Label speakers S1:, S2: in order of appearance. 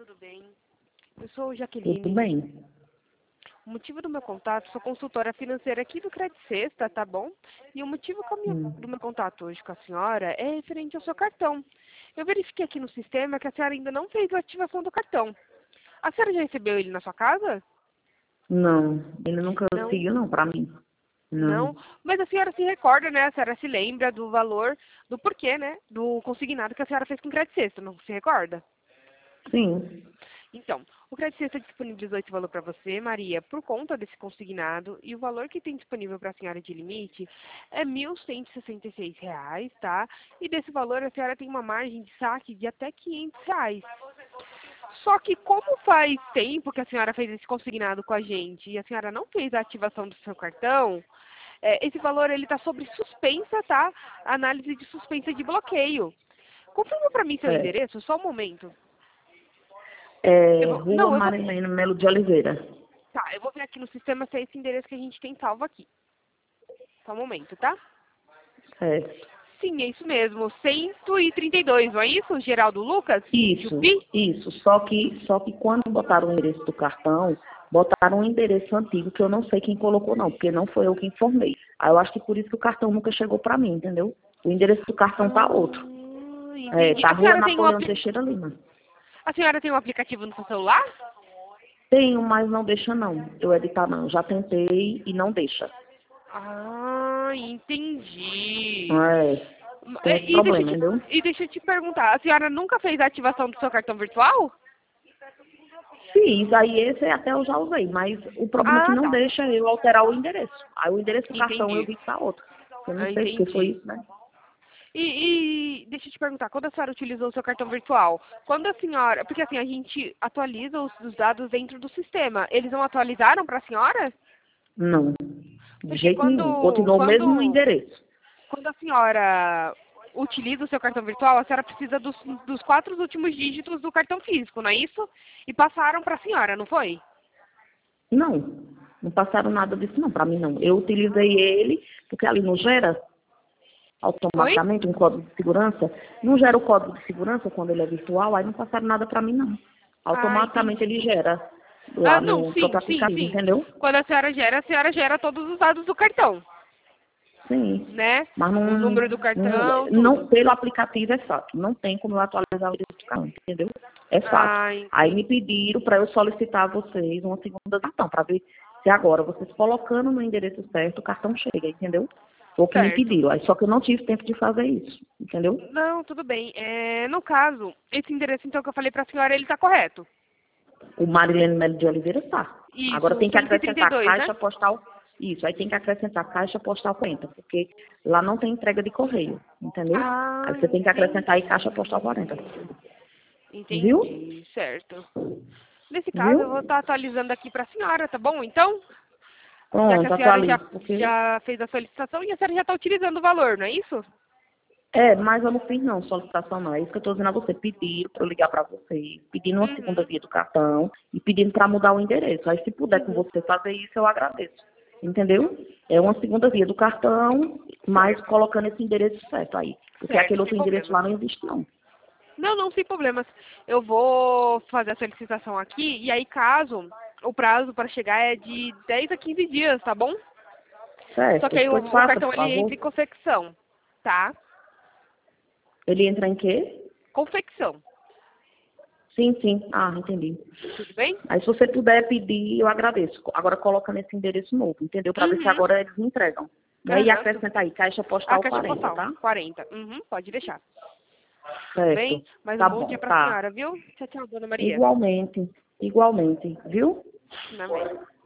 S1: tudo bem? Eu sou
S2: Tudo
S1: Jaqueline.
S2: bem.
S1: O motivo do meu contato, sou consultora financeira aqui do Credit Sexta, tá bom? E o motivo do meu contato hoje com a senhora é referente ao seu cartão. Eu verifiquei aqui no sistema que a senhora ainda não fez a ativação do cartão. A senhora já recebeu ele na sua casa?
S2: Não, ele nunca
S1: Não.
S2: seguiu, não, pra mim. Não.
S1: Não, mas a senhora se recorda, né? A senhora se lembra do valor, do porquê, né? Do consignado que a senhora fez com o Credit Sexta, não se recorda?
S2: Sim.
S1: Então, o Credit Sexta disponibilizou esse valor para você, Maria, por conta desse consignado, e o valor que tem disponível para a senhora de limite é R$ 1.166, tá? E desse valor a senhora tem uma margem de saque de até R$ 500. Só que como faz tempo que a senhora fez esse consignado com a gente e a senhora não fez a ativação do seu cartão, esse valor ele está sobre suspensa, tá? Análise de suspensa de bloqueio. Confirma para mim seu
S2: É,
S1: endereço, só um momento.
S2: Rua
S1: Não, eu vou.
S2: Marilene Melo de Oliveira.
S1: Tá, eu vou ver aqui no sistema se é esse endereço que a gente tem salvo aqui. Só um momento, tá?
S2: Certo.
S1: Sim, é isso mesmo. 132, não é isso? Geraldo Lucas?
S2: Isso,
S1: Jupi?
S2: isso. Só que quando botaram o endereço do cartão, botaram um endereço antigo que eu não sei quem colocou, não, porque não foi eu que informei. Aí eu acho que por isso que o cartão nunca chegou pra mim, entendeu? O endereço do cartão tá outro.
S1: Entendi.
S2: Tá Rua Napoleão Teixeira Lima.
S1: A senhora tem um aplicativo no seu celular?
S2: Tenho, mas não deixa não. Eu editar não. Já tentei e não deixa.
S1: Ah, entendi.
S2: É, tem esse
S1: E deixa, eu
S2: problema,
S1: te,
S2: entendeu?
S1: e deixa eu te perguntar, a senhora nunca fez a ativação do seu cartão virtual?
S2: Fiz, aí esse até eu já usei, mas o problema é que
S1: Ah,
S2: não
S1: tá.
S2: deixa eu alterar o endereço. Aí o endereço do cartão eu
S1: Entendi.
S2: vi que tá outro. Eu não
S1: Ah,
S2: sei porque foi
S1: entendi.
S2: isso, né?
S1: E deixa eu te perguntar, quando a senhora utilizou o seu cartão virtual, quando a senhora, porque assim, a gente atualiza os dados dentro do sistema, eles não atualizaram para a senhora?
S2: Não, de
S1: Porque
S2: jeito nenhum.
S1: quando,
S2: Continuou o mesmo
S1: quando,
S2: endereço.
S1: quando a senhora utiliza o seu cartão virtual, a senhora precisa dos 4 últimos dígitos do cartão físico, não é isso? E passaram para a senhora, não foi?
S2: Não, não passaram nada disso não, pra mim não. Eu utilizei ele, porque ali não gera
S1: Oi?
S2: automaticamente um código de segurança. Não gera o código de segurança quando ele é virtual, aí não passaram nada pra mim não.
S1: Ah,
S2: Automaticamente ele
S1: entendi.
S2: gera
S1: Ah,
S2: lá
S1: não,
S2: no
S1: sim,
S2: próprio
S1: sim,
S2: aplicativo,
S1: sim.
S2: entendeu?
S1: Quando a senhora gera todos os dados do cartão,
S2: Sim,
S1: né?
S2: mas
S1: O
S2: não,
S1: número do
S2: não,
S1: cartão,
S2: não,
S1: tudo.
S2: pelo aplicativo é fácil. Não tem como eu atualizar o endereço do cartão, entendeu? É fácil.
S1: Ah,
S2: Aí me
S1: entendi.
S2: pediram para eu solicitar a vocês uma segunda cartão, para ver se agora vocês colocando no endereço certo, o cartão chega, entendeu? Foi o que me
S1: Certo.
S2: pediram. Aí só que eu não tive tempo de fazer isso, entendeu?
S1: Não, tudo bem. No caso, esse endereço então que eu falei para a senhora, ele está correto?
S2: O Marilene Melo de Oliveira tá. Agora
S1: Isso,
S2: tem que acrescentar
S1: 132, né?
S2: caixa postal. Isso, aí tem que acrescentar caixa postal 40, porque lá não tem entrega de correio, entendeu? Aí
S1: Ah,
S2: você tem que acrescentar aí caixa
S1: entendi.
S2: postal 40. Viu?
S1: Entendi, certo. Nesse caso, eu vou
S2: Viu?
S1: estar atualizando aqui para a senhora, tá bom? Então, já que a
S2: Pronto,
S1: senhora já,
S2: atualize, porque...
S1: já fez a solicitação e a senhora já está utilizando o valor, não é isso?
S2: Mas eu não fiz não, solicitação não. É isso que eu estou dizendo a você. Pediram para eu ligar para vocês, pedindo uma segunda
S1: Uhum,
S2: via do cartão e pedindo para mudar o endereço. Aí se puder com
S1: uhum.
S2: você fazer isso, eu agradeço. Entendeu? É uma segunda via do cartão, mas
S1: Certo,
S2: colocando esse endereço certo aí. Porque
S1: certo,
S2: aquele
S1: sem
S2: outro endereço
S1: problemas.
S2: lá não existe não.
S1: Não, não, sem problemas. Eu vou fazer a solicitação aqui e aí, caso o prazo para chegar é de 10 a 15 dias, tá bom? Só que
S2: Certo?
S1: aí
S2: Pois
S1: o
S2: faça,
S1: cartão
S2: por
S1: ele
S2: favor.
S1: entra em confecção, tá?
S2: Ele entra em quê?
S1: Confecção,
S2: Sim, sim. Ah, entendi.
S1: tudo bem?
S2: Aí se você puder pedir, eu agradeço. Agora coloca nesse endereço novo, entendeu? Para ver se
S1: Uhum,
S2: agora eles entregam. Né? E
S1: aham,
S2: acrescenta aí, caixa
S1: a
S2: postal
S1: caixa
S2: 40,
S1: postal,
S2: tá?
S1: 40. Uhum, pode deixar. Tudo bem?
S2: Certo.
S1: Mais um
S2: Tá
S1: bom dia
S2: bom,
S1: pra
S2: tá.
S1: senhora, viu? Tchau, tchau, dona Maria.
S2: Igualmente. Igualmente. Viu?
S1: Amém.